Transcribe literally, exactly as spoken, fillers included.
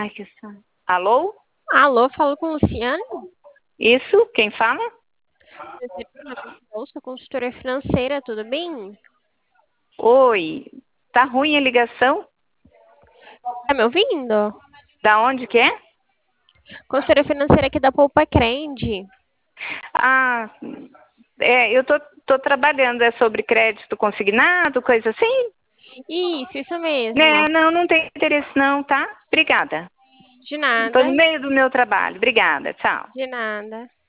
Ai, que saco. Alô? Alô, falo com Luciane. Isso? Quem fala? Eu sou consultora financeira, tudo bem? Oi. Tá ruim a ligação? Tá me ouvindo? Da onde que é? Consultora financeira aqui da Poupa Crende. Ah, é, eu tô, tô trabalhando, é sobre crédito consignado, coisa assim? Isso, isso mesmo. É, não, não tem interesse não, tá? Obrigada. De Tô no nada, meio do meu trabalho. Obrigada, tchau. de nada.